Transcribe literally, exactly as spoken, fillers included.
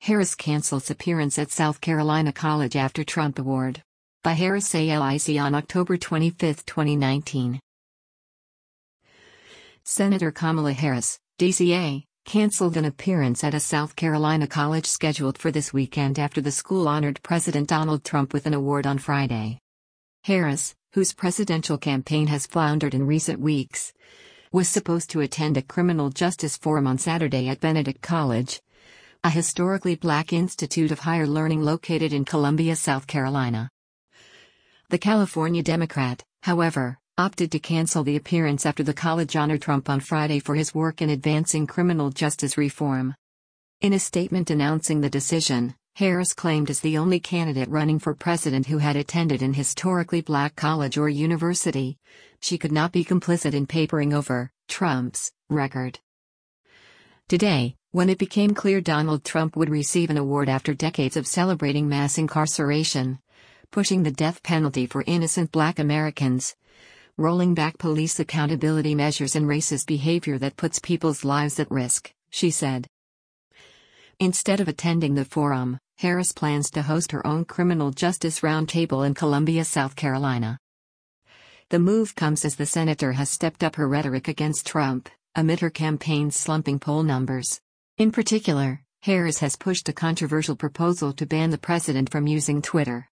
Harris cancels appearance at South Carolina College after Trump award. By Harris A L I C on October twenty-fifth, twenty nineteen. Senator Kamala Harris, D C A, canceled an appearance at a South Carolina college scheduled for this weekend after the school honored President Donald Trump with an award on Friday. Harris, whose presidential campaign has floundered in recent weeks, was supposed to attend a criminal justice forum on Saturday at Benedict College, a historically black institute of higher learning located in Columbia, South Carolina. The California Democrat, however, opted to cancel the appearance after the college honored Trump on Friday for his work in advancing criminal justice reform. In a statement announcing the decision, Harris claimed as the only candidate running for president who had attended an historically black college or university, she could not be complicit in papering over Trump's record. Today, when it became clear Donald Trump would receive an award after decades of celebrating mass incarceration, pushing the death penalty for innocent black Americans, rolling back police accountability measures and racist behavior that puts people's lives at risk, she said. Instead of attending the forum, Harris plans to host her own criminal justice roundtable in Columbia, South Carolina. The move comes as the senator has stepped up her rhetoric against Trump, amid her campaign's slumping poll numbers. In particular, Harris has pushed a controversial proposal to ban the president from using Twitter.